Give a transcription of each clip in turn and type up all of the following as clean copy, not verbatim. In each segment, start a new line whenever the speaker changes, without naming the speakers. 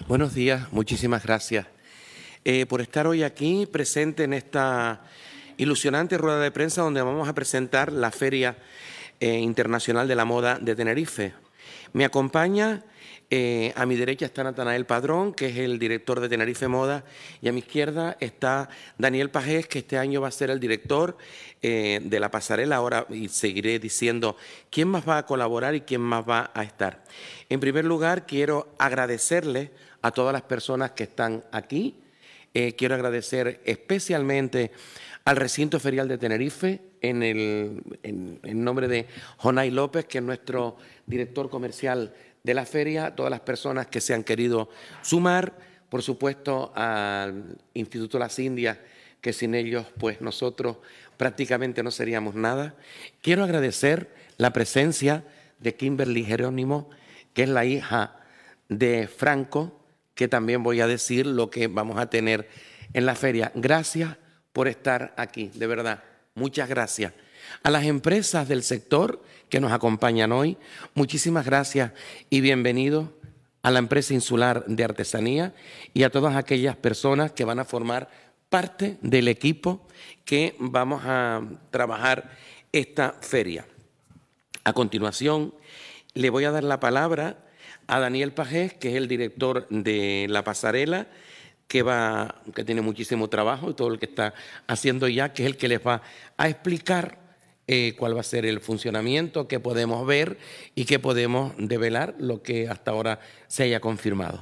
Buenos días, muchísimas gracias por estar hoy aquí presente en esta ilusionante rueda de prensa donde vamos a presentar la Feria Internacional de la Moda de Tenerife. Me acompaña, a mi derecha está Natanael Padrón, que es el director de Tenerife Moda, y a mi izquierda está Daniel Pajés, que este año va a ser el director de la pasarela. Ahora y seguiré diciendo quién más va a colaborar y quién más va a estar. En primer lugar, quiero agradecerle a todas las personas que están aquí. Quiero agradecer especialmente al Recinto Ferial de Tenerife, en nombre de Jonay López, que es nuestro director comercial de la feria, a todas las personas que se han querido sumar, por supuesto al Instituto Las Indias, que sin ellos pues nosotros prácticamente no seríamos nada. Quiero agradecer la presencia de Kimberly Jerónimo, que es la hija de Franco, que también voy a decir lo que vamos a tener en la feria. Gracias por estar aquí, de verdad, muchas gracias. A las empresas del sector que nos acompañan hoy, muchísimas gracias y bienvenidos a la empresa insular de artesanía y a todas aquellas personas que van a formar parte del equipo que vamos a trabajar esta feria. A continuación, le voy a dar la palabra a Daniel Pajés, que es el director de la pasarela, que tiene muchísimo trabajo y todo lo que está haciendo ya, que es el que les va a explicar cuál va a ser el funcionamiento, qué podemos ver y qué podemos develar, lo que hasta ahora se haya confirmado.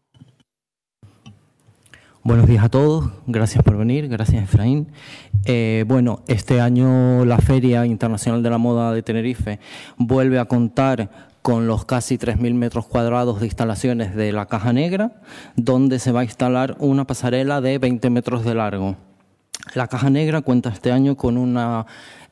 Buenos días a todos, gracias por venir, gracias Efraín. Bueno, este año la Feria Internacional de la Moda de Tenerife vuelve a contar con los casi 3.000 metros cuadrados de instalaciones de la Caja Negra, donde se va a instalar una pasarela de 20 metros de largo. La Caja Negra cuenta este año con una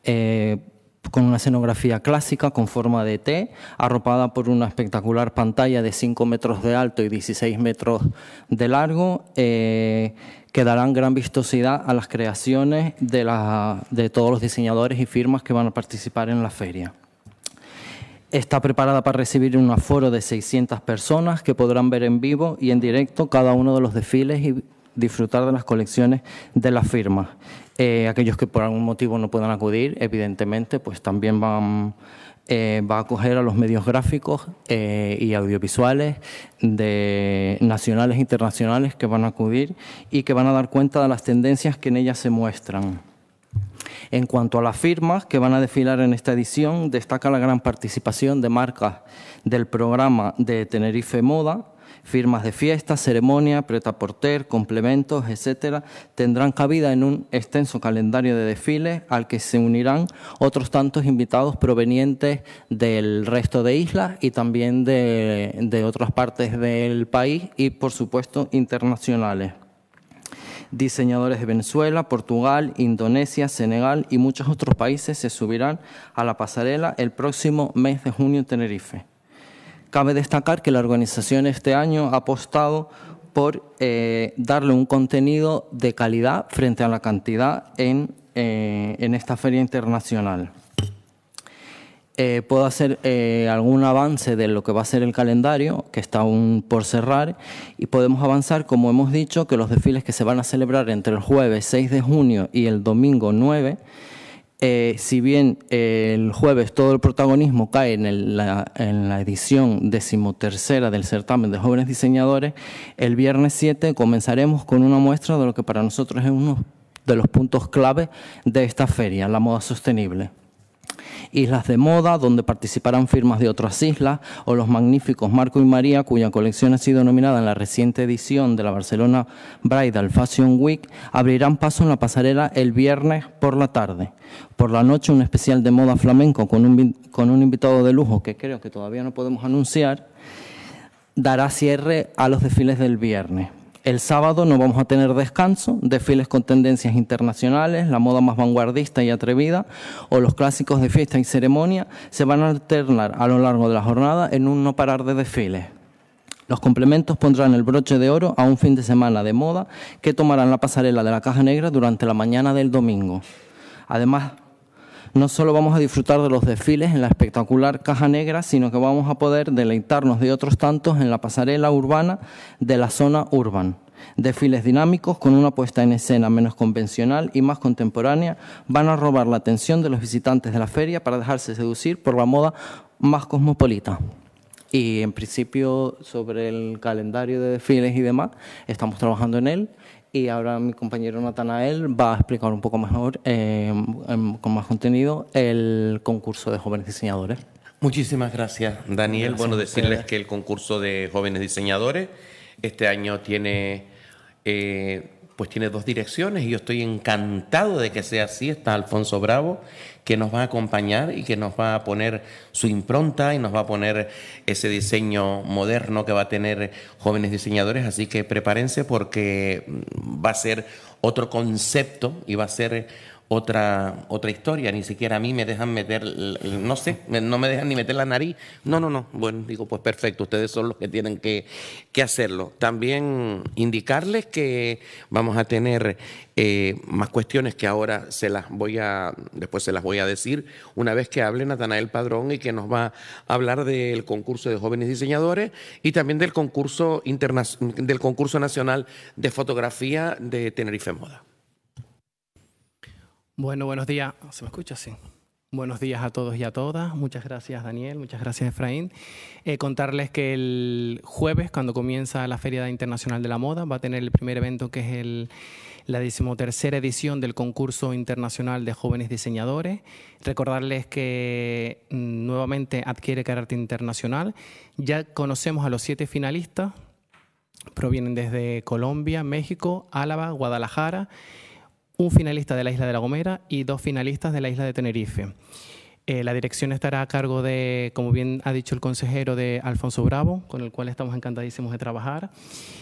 escenografía clásica con forma de T, arropada por una espectacular pantalla de 5 metros de alto y 16 metros de largo, que darán gran vistosidad a las creaciones de todos los diseñadores y firmas que van a participar en la feria. Está preparada para recibir un aforo de 600 personas que podrán ver en vivo y en directo cada uno de los desfiles y disfrutar de las colecciones de las firmas. Aquellos que por algún motivo no puedan acudir, evidentemente, pues también va a acoger a los medios gráficos y audiovisuales nacionales e internacionales que van a acudir y que van a dar cuenta de las tendencias que en ellas se muestran. En cuanto a las firmas que van a desfilar en esta edición, destaca la gran participación de marcas del programa de Tenerife Moda. Firmas de fiesta, ceremonia, prêt-à-porter, complementos, etcétera, tendrán cabida en un extenso calendario de desfiles al que se unirán otros tantos invitados provenientes del resto de islas y también de otras partes del país y, por supuesto, internacionales. Diseñadores de Venezuela, Portugal, Indonesia, Senegal y muchos otros países se subirán a la pasarela el próximo mes de junio en Tenerife. Cabe destacar que la organización este año ha apostado por darle un contenido de calidad frente a la cantidad en esta feria internacional. Puedo hacer algún avance de lo que va a ser el calendario, que está aún por cerrar, y podemos avanzar, como hemos dicho, que los desfiles que se van a celebrar entre el jueves 6 de junio y el domingo 9, si bien el jueves todo el protagonismo cae en la edición 13ª del certamen de jóvenes diseñadores, el viernes 7 comenzaremos con una muestra de lo que para nosotros es uno de los puntos clave de esta feria, la moda sostenible. Islas de moda, donde participarán firmas de otras islas, o los magníficos Marco y María, cuya colección ha sido nominada en la reciente edición de la Barcelona Bridal Fashion Week, abrirán paso en la pasarela el viernes por la tarde. Por la noche, un especial de moda flamenco con un invitado de lujo que creo que todavía no podemos anunciar, dará cierre a los desfiles del viernes. El sábado no vamos a tener descanso, desfiles con tendencias internacionales, la moda más vanguardista y atrevida o los clásicos de fiesta y ceremonia se van a alternar a lo largo de la jornada en un no parar de desfiles. Los complementos pondrán el broche de oro a un fin de semana de moda que tomarán la pasarela de la Caja Negra durante la mañana del domingo. Además, no solo vamos a disfrutar de los desfiles en la espectacular Caja Negra, sino que vamos a poder deleitarnos de otros tantos en la pasarela urbana de la zona urban. Desfiles dinámicos con una puesta en escena menos convencional y más contemporánea van a robar la atención de los visitantes de la feria para dejarse seducir por la moda más cosmopolita. Y en principio sobre el calendario de desfiles y demás, estamos trabajando en él. Y ahora mi compañero Natanael va a explicar un poco mejor, con más contenido, el concurso de jóvenes diseñadores.
Muchísimas gracias, Daniel. Bueno, decirles que el concurso de jóvenes diseñadores este año tiene, tiene 2 direcciones y yo estoy encantado de que sea así. Está Alfonso Bravo, que nos va a acompañar y que nos va a poner su impronta y nos va a poner ese diseño moderno que va a tener jóvenes diseñadores. Así que prepárense porque va a ser otro concepto y va a ser otra historia. Ni siquiera a mí me dejan meter, no sé, no me dejan ni meter la nariz. No. Bueno, digo, pues perfecto, ustedes son los que tienen que hacerlo. También indicarles que vamos a tener más cuestiones que ahora después se las voy a decir una vez que hable Natanael Padrón y que nos va a hablar del concurso de jóvenes diseñadores y también del concurso nacional de fotografía de Tenerife Moda.
Bueno, buenos días. ¿Se me escucha? Sí. Buenos días a todos y a todas. Muchas gracias, Daniel. Muchas gracias, Efraín. Contarles que el jueves, cuando comienza la Feria Internacional de la Moda, va a tener el primer evento que es la 13ª edición del concurso internacional de jóvenes diseñadores. Recordarles que nuevamente adquiere carácter internacional. Ya conocemos a los 7 finalistas. Provienen desde Colombia, México, Álava, Guadalajara, un finalista de la isla de La Gomera y 2 finalistas de la isla de Tenerife. La dirección estará a cargo de, como bien ha dicho el consejero, de Alfonso Bravo, con el cual estamos encantadísimos de trabajar.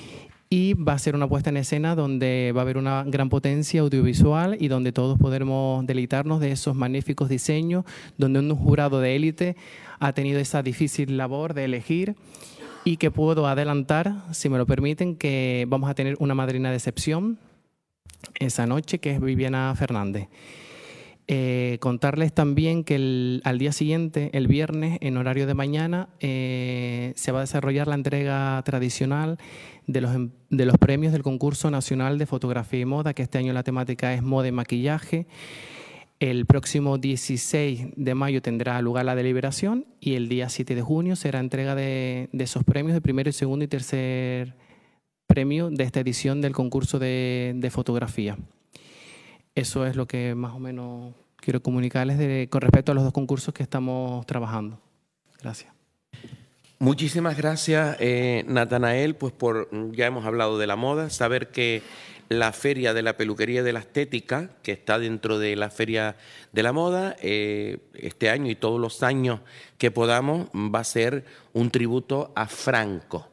Y va a ser una puesta en escena donde va a haber una gran potencia audiovisual y donde todos podremos deleitarnos de esos magníficos diseños, donde un jurado de élite ha tenido esa difícil labor de elegir. Y que puedo adelantar, si me lo permiten, que vamos a tener una madrina de excepción esa noche, que es Viviana Fernández. Contarles también que al día siguiente, el viernes, en horario de mañana, se va a desarrollar la entrega tradicional de los premios del Concurso Nacional de Fotografía y Moda, que este año la temática es moda y maquillaje. El próximo 16 de mayo tendrá lugar la deliberación y el día 7 de junio será entrega de esos premios de primero, segundo y tercer premio de esta edición del concurso de fotografía. Eso es lo que más o menos quiero comunicarles con respecto a los 2 concursos que estamos trabajando. Gracias.
Muchísimas gracias, Natanael. Pues ya hemos hablado de la moda, saber que la Feria de la Peluquería y de la Estética, que está dentro de la Feria de la Moda, este año y todos los años que podamos, va a ser un tributo a Franco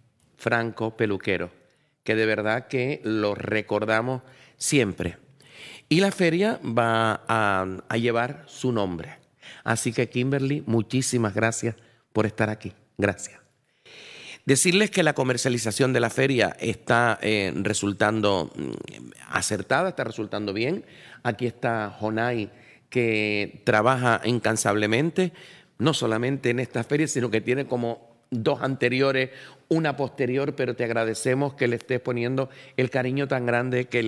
Peluquero, que de verdad que lo recordamos siempre. Y la feria va a llevar su nombre. Así que, Kimberly, muchísimas gracias por estar aquí. Gracias. Decirles que la comercialización de la feria está resultando acertada, está resultando bien. Aquí está Jonay, que trabaja incansablemente, no solamente en esta feria, sino que tiene como 2 anteriores, una posterior, pero te agradecemos que le estés poniendo el cariño tan grande que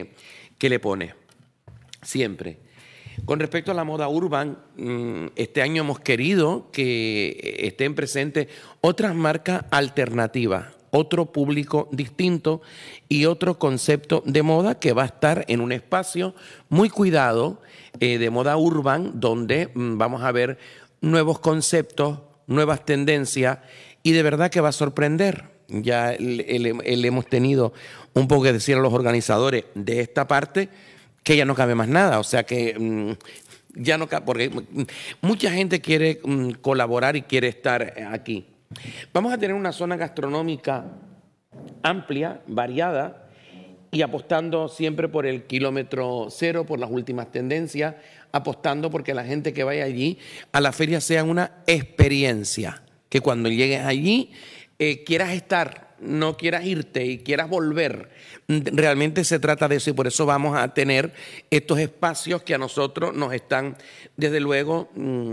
le pone siempre. Con respecto a la moda urban, este año hemos querido que estén presentes otras marcas alternativas, otro público distinto y otro concepto de moda que va a estar en un espacio muy cuidado de moda urban, donde vamos a ver nuevos conceptos, nuevas tendencias y de verdad que va a sorprender. Ya le hemos tenido un poco que decir a los organizadores de esta parte que ya no cabe más nada, o sea que ya no cabe, porque mucha gente quiere colaborar y quiere estar aquí. Vamos a tener una zona gastronómica amplia, variada y apostando siempre por el kilómetro cero, por las últimas tendencias, apostando porque la gente que vaya allí a la feria sea una experiencia, que cuando llegues allí quieras estar no quieras irte y quieras volver. Realmente se trata de eso y por eso vamos a tener estos espacios que a nosotros nos están, desde luego,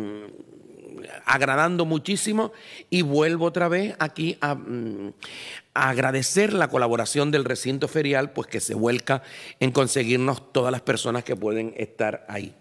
agradando muchísimo, y vuelvo otra vez aquí a agradecer la colaboración del recinto ferial, pues que se vuelca en conseguirnos todas las personas que pueden estar ahí.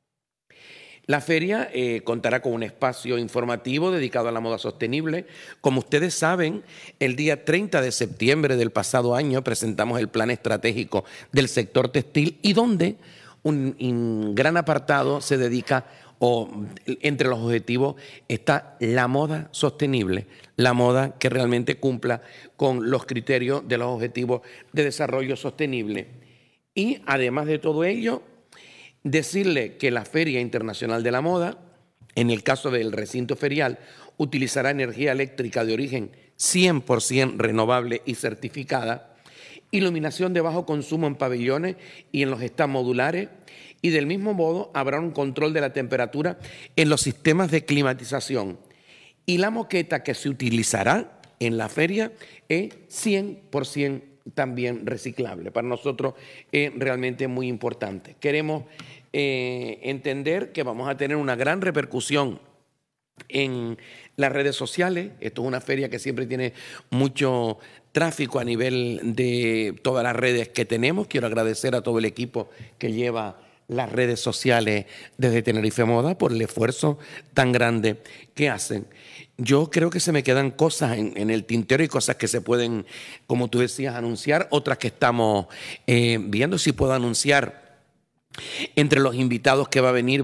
La feria contará con un espacio informativo dedicado a la moda sostenible. Como ustedes saben, el día 30 de septiembre del pasado año presentamos el plan estratégico del sector textil, y donde un gran apartado se dedica, o entre los objetivos está la moda sostenible, la moda que realmente cumpla con los criterios de los objetivos de desarrollo sostenible. Y además de todo ello, decirle que la Feria Internacional de la Moda, en el caso del recinto ferial, utilizará energía eléctrica de origen 100% renovable y certificada, iluminación de bajo consumo en pabellones y en los stands modulares, y del mismo modo habrá un control de la temperatura en los sistemas de climatización. Y la moqueta que se utilizará en la feria es 100% también reciclable. Para nosotros es realmente muy importante. Queremos entender que vamos a tener una gran repercusión en las redes sociales. Esto es una feria que siempre tiene mucho tráfico a nivel de todas las redes que tenemos. Quiero agradecer a todo el equipo que lleva las redes sociales desde Tenerife Moda por el esfuerzo tan grande que hacen. Yo creo que se me quedan cosas en el tintero y cosas que se pueden, como tú decías, anunciar, otras que estamos viendo. Si puedo anunciar, entre los invitados que va a venir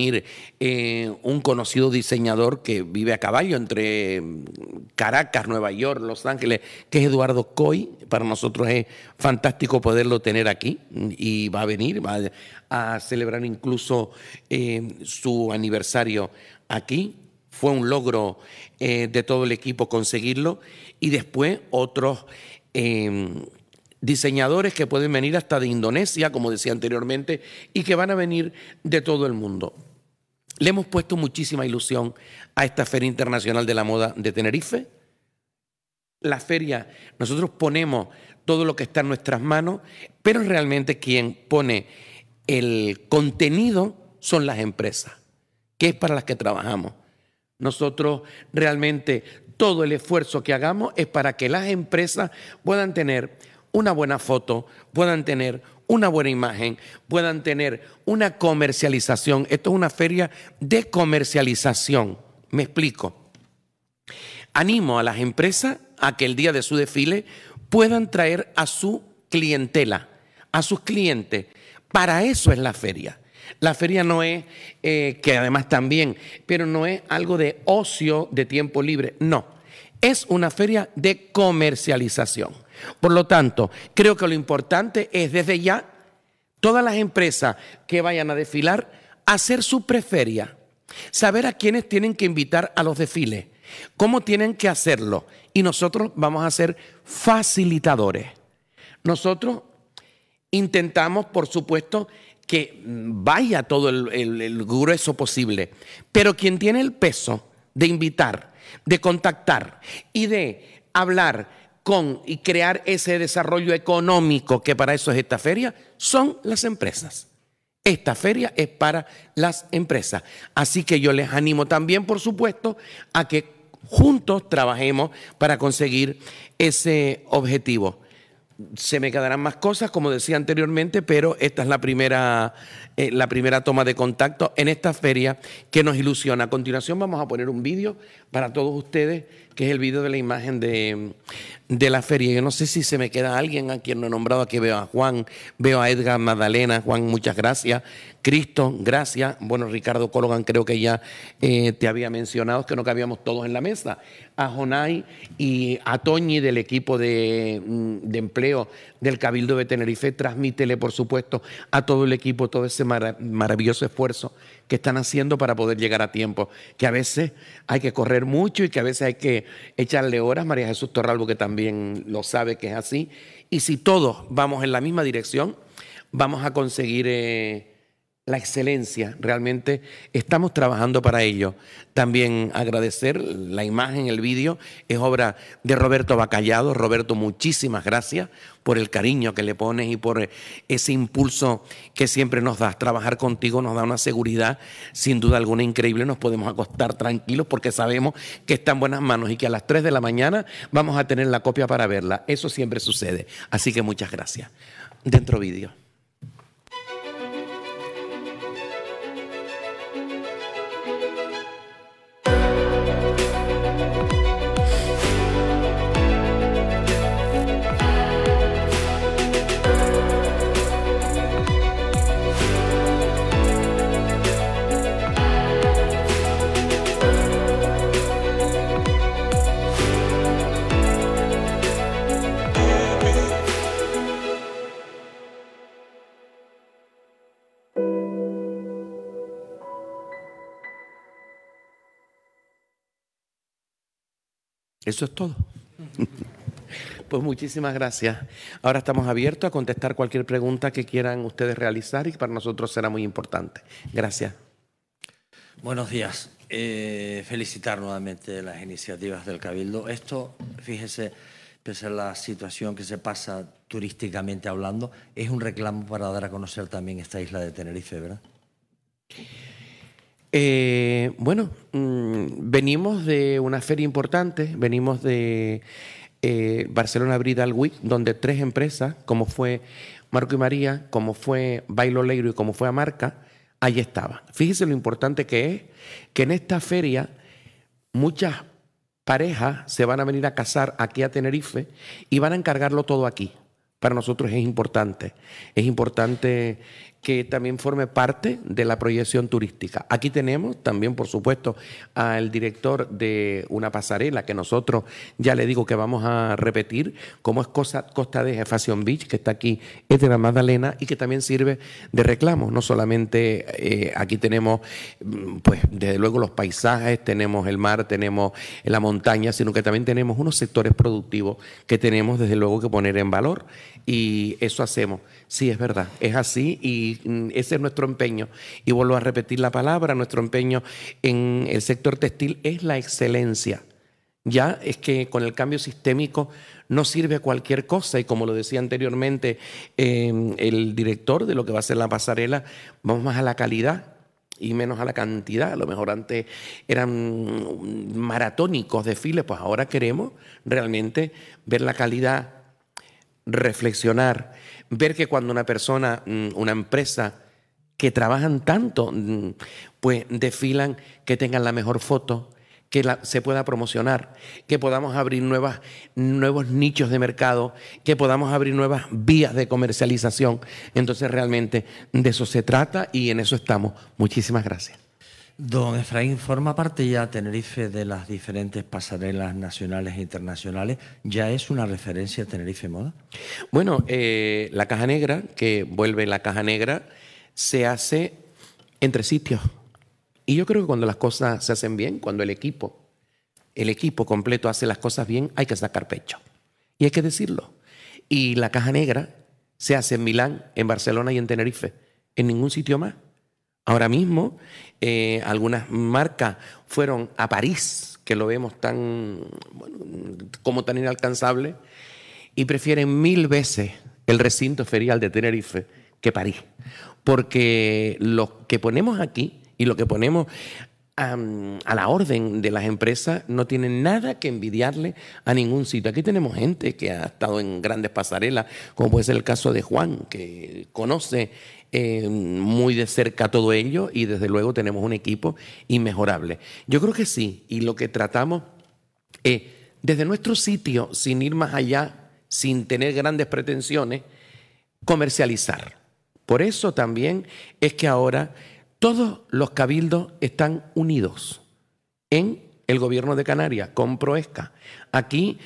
un conocido diseñador que vive a caballo entre Caracas, Nueva York, Los Ángeles, que es Eduardo Coy. Para nosotros es fantástico poderlo tener aquí, y va a venir, va a celebrar incluso su aniversario aquí. Fue un logro de todo el equipo conseguirlo, y después otros diseñadores que pueden venir hasta de Indonesia, como decía anteriormente, y que van a venir de todo el mundo. Le hemos puesto muchísima ilusión a esta Feria Internacional de la Moda de Tenerife. La feria, nosotros ponemos todo lo que está en nuestras manos, pero realmente quien pone el contenido son las empresas, que es para las que trabajamos. Nosotros realmente todo el esfuerzo que hagamos es para que las empresas puedan tener una buena foto, puedan tener una buena imagen, puedan tener una comercialización. Esto es una feria de comercialización. Me explico. Animo a las empresas a que el día de su desfile puedan traer a su clientela, a sus clientes. Para eso es la feria. La feria no es, que además también, pero no es algo de ocio, de tiempo libre, no. Es una feria de comercialización. Por lo tanto, creo que lo importante es desde ya, todas las empresas que vayan a desfilar, hacer su preferia, saber a quiénes tienen que invitar a los desfiles, cómo tienen que hacerlo, y nosotros vamos a ser facilitadores. Nosotros intentamos, por supuesto, que vaya todo el grueso posible, pero quien tiene el peso de invitar, de contactar y de hablar y crear ese desarrollo económico, que para eso es esta feria, son las empresas. Esta feria es para las empresas. Así que yo les animo también, por supuesto, a que juntos trabajemos para conseguir ese objetivo. Se me quedarán más cosas, como decía anteriormente, pero esta es la primera toma de contacto en esta feria que nos ilusiona. A continuación vamos a poner un vídeo para todos ustedes, que es el vídeo de la imagen de la feria. Yo no sé si se me queda alguien a quien no he nombrado. Aquí veo a Juan, veo a Edgar, Magdalena. Juan, muchas gracias. Cristo, gracias. Bueno, Ricardo Cologan, creo que ya te había mencionado, que no cabíamos todos en la mesa. A Jonay y a Toñi del equipo de empleo del Cabildo de Tenerife, transmítele, por supuesto, a todo el equipo todo ese maravilloso esfuerzo que están haciendo para poder llegar a tiempo, que a veces hay que correr mucho y que a veces hay que echarle horas. María Jesús Torralbo, que también lo sabe que es así, y si todos vamos en la misma dirección, vamos a conseguir la excelencia. Realmente estamos trabajando para ello. También agradecer la imagen, el vídeo, es obra de Roberto Bacallado. Roberto, muchísimas gracias por el cariño que le pones y por ese impulso que siempre nos das. Trabajar contigo nos da una seguridad sin duda alguna increíble. Nos podemos acostar tranquilos porque sabemos que está en buenas manos y que a las 3 de la mañana vamos a tener la copia para verla. Eso siempre sucede. Así que muchas gracias. Dentro vídeo. Eso es todo. Pues muchísimas gracias. Ahora estamos abiertos a contestar cualquier pregunta que quieran ustedes realizar y que para nosotros será muy importante. Gracias.
Buenos días. Felicitar nuevamente las iniciativas del Cabildo. Esto, fíjese, pese a la situación que se pasa turísticamente hablando, es un reclamo para dar a conocer también esta isla de Tenerife, ¿verdad?
Bueno, venimos de una feria importante, venimos de Barcelona Bridal Week, donde 3 empresas, como fue Marco y María, como fue Bailo Leiro y como fue Amarca, ahí estaban. Fíjese lo importante que es que en esta feria muchas parejas se van a venir a casar aquí a Tenerife y van a encargarlo todo aquí. Para nosotros es importante que también forme parte de la proyección turística. Aquí tenemos también, por supuesto, al director de una pasarela que nosotros ya le digo que vamos a repetir, como es Costa de Fashion Beach, que está aquí, es de la Magdalena y que también sirve de reclamo. No solamente aquí tenemos, pues desde luego los paisajes, tenemos el mar, tenemos la montaña, sino que también tenemos unos sectores productivos que tenemos desde luego que poner en valor y eso hacemos. Sí, es verdad, es así y ese es nuestro empeño. Y vuelvo a repetir la palabra, nuestro empeño en el sector textil es la excelencia. Ya es que con el cambio sistémico no sirve cualquier cosa y como lo decía anteriormente el director de lo que va a ser la pasarela, vamos más a la calidad y menos a la cantidad. A lo mejor antes eran maratónicos desfiles, pues ahora queremos realmente ver la calidad, reflexionar, ver que cuando una persona, una empresa que trabajan tanto, pues desfilan, que tengan la mejor foto, que se pueda promocionar, que podamos abrir nuevos nichos de mercado, que podamos abrir nuevas vías de comercialización. Entonces realmente de eso se trata y en eso estamos. Muchísimas gracias.
Don Efraín, ¿forma parte ya Tenerife de las diferentes pasarelas nacionales e internacionales? ¿Ya es una referencia Tenerife Moda?
Bueno, la Caja Negra, que vuelve la Caja Negra, se hace entre sitios. Y yo creo que cuando las cosas se hacen bien, cuando el equipo completo hace las cosas bien, hay que sacar pecho. Y hay que decirlo. Y la Caja Negra se hace en Milán, en Barcelona y en Tenerife. En ningún sitio más. Ahora mismo, algunas marcas fueron a París, que lo vemos como tan inalcanzable, y prefieren 1000 veces el recinto ferial de Tenerife que París. Porque lo que ponemos aquí y lo que ponemos a la orden de las empresas no tiene nada que envidiarle a ningún sitio. Aquí tenemos gente que ha estado en grandes pasarelas, como puede ser el caso de Juan, que conoce muy de cerca todo ello y desde luego tenemos un equipo inmejorable. Yo creo que sí, y lo que tratamos es, desde nuestro sitio, sin ir más allá, sin tener grandes pretensiones, comercializar. Por eso también es que ahora todos los cabildos están unidos en el gobierno de Canarias, con Proesca. Aquí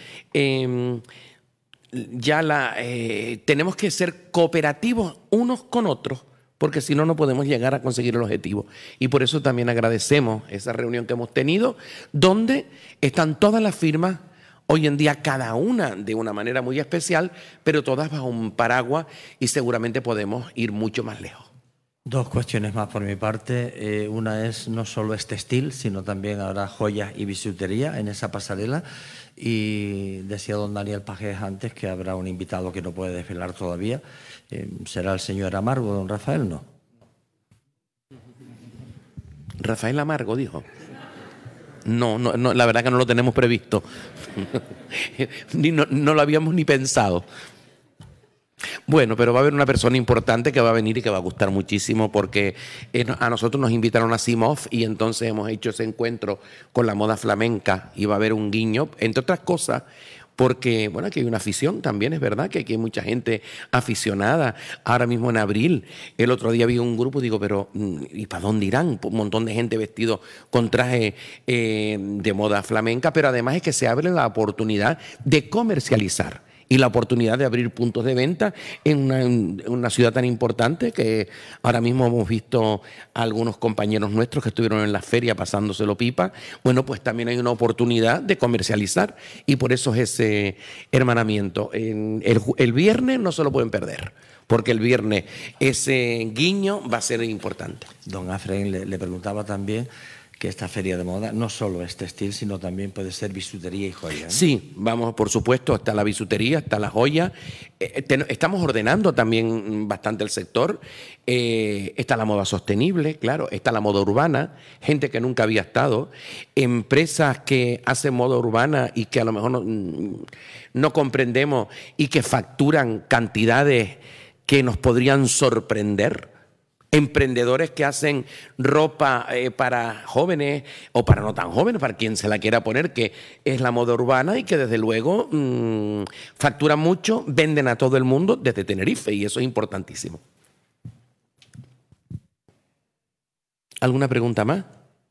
tenemos que ser cooperativos unos con otros, porque si no, no podemos llegar a conseguir el objetivo. Y por eso también agradecemos esa reunión que hemos tenido, donde están todas las firmas, hoy en día cada una de una manera muy especial, pero todas bajo un paraguas y seguramente podemos ir mucho más lejos.
Dos cuestiones más por mi parte. Una es, no solo es textil, sino también habrá joyas y bisutería en esa pasarela. Y decía don Daniel Pajés antes que habrá un invitado que no puede desvelar todavía. ¿Será el señor Amargo, don Rafael? No.
Rafael Amargo dijo. No, la verdad que no lo tenemos previsto. No lo habíamos ni pensado. Bueno, pero va a haber una persona importante que va a venir y que va a gustar muchísimo porque a nosotros nos invitaron a Simov y entonces hemos hecho ese encuentro con la moda flamenca y va a haber un guiño, entre otras cosas, porque, bueno, aquí hay una afición también, es verdad que aquí hay mucha gente aficionada. Ahora mismo en abril, el otro día vi un grupo, digo, pero ¿y para dónde irán? Un montón de gente vestido con traje de moda flamenca, pero además es que se abre la oportunidad de comercializar y la oportunidad de abrir puntos de venta en una ciudad tan importante que ahora mismo hemos visto a algunos compañeros nuestros que estuvieron en la feria pasándoselo pipa. Bueno, pues también hay una oportunidad de comercializar y por eso es ese hermanamiento. El viernes no se lo pueden perder, porque el viernes ese guiño va a ser importante.
Don Efraín le preguntaba también que esta feria de moda no solo es textil, sino también puede ser bisutería y joya, ¿no?
Sí, vamos, por supuesto, está la bisutería, está la joya. Estamos ordenando también bastante el sector. Está la moda sostenible, claro, está la moda urbana, gente que nunca había estado, empresas que hacen moda urbana y que a lo mejor no comprendemos y que facturan cantidades que nos podrían sorprender. Emprendedores que hacen ropa para jóvenes o para no tan jóvenes, para quien se la quiera poner, que es la moda urbana y que desde luego facturan mucho, venden a todo el mundo desde Tenerife y eso es importantísimo. ¿Alguna pregunta más?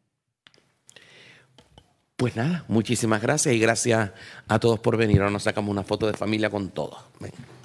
Pues nada, muchísimas gracias y gracias a todos por venir. Ahora nos sacamos una foto de familia con todos. Venga.